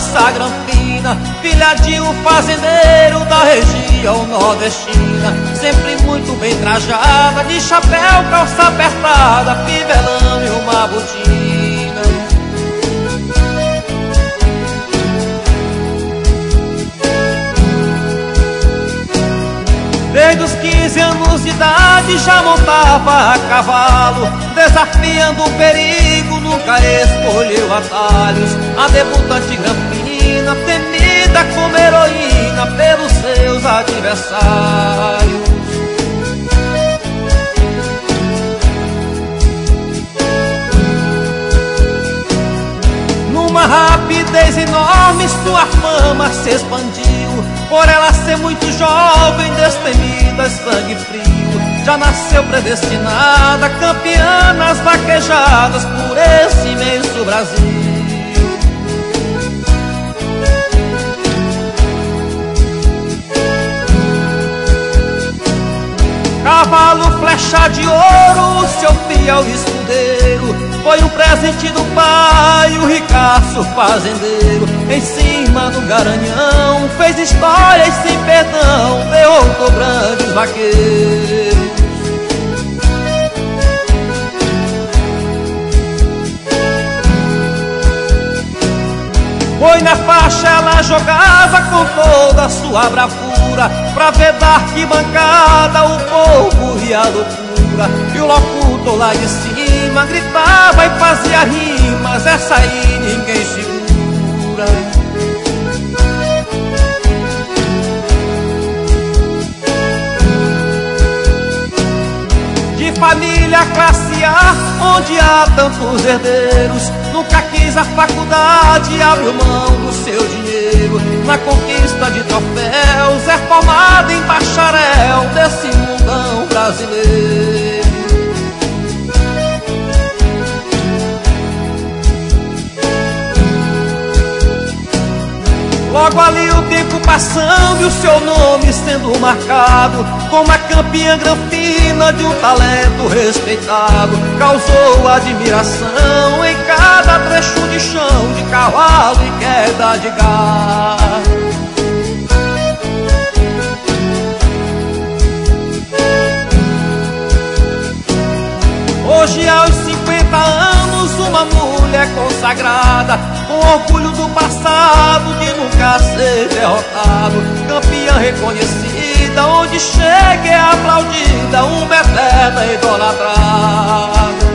moça granfina, filha de um fazendeiro da região nordestina, sempre muito bem trajada, de chapéu, calça apertada, fivelão e uma botina. Desde os 15 anos de idade já montava a cavalo, desafiando o perigo, nunca escolheu atalhos. A debutante granfina, temida como heroína pelos seus adversários. Numa rapidez enorme sua fama se expandiu, por ela ser muito jovem, destemida, sangue frio. Já nasceu predestinada, campeã nas vaquejadas por esse imenso Brasil. Cavalo flecha de ouro, o seu fiel escudeiro, foi um presente do pai, o ricaço fazendeiro. Em cima do garanhão, fez história e sem perdão, derrotou grandes vaqueiros. Foi na faixa ela jogava com toda a sua bravura, pra ver da arquibancada o povo ria a loucura. E o locutor lá de cima gritava e fazia rimas, essa aí ninguém segura. De família classe A, onde há tantos herdeiros, nunca quis a faculdade, abriu mão do seu dinheiro. Na conquista de troféus, é formado em bacharel desse mundão brasileiro. Logo ali o tempo passando e o seu nome sendo marcado como a campeã granfina de um talento respeitado, causou admiração em cada trecho de chão, de cavalo e queda de gado. Hoje aos 50 anos uma mulher consagrada, com orgulho do passado de nunca ser derrotado, campeã reconhecida, onde chega é aplaudida, uma eterna idolatrada.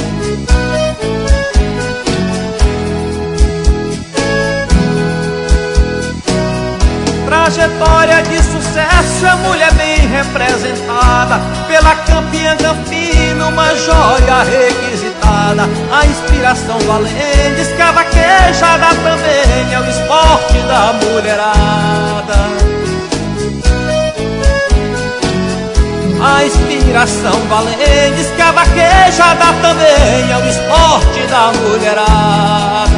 Trajetória de sucesso, é mulher bem representada pela campeã granfina, uma joia requisitada. A inspiração valente, diz que a vaquejada também é o esporte da mulherada. A inspiração valente, diz que a vaquejada também é o esporte da mulherada.